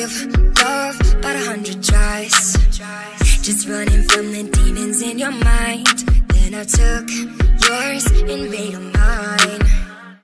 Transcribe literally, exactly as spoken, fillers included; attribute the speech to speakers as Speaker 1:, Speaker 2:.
Speaker 1: give love about a hundred tries, just running from the demons in your mind. Then I took yours and made them mine.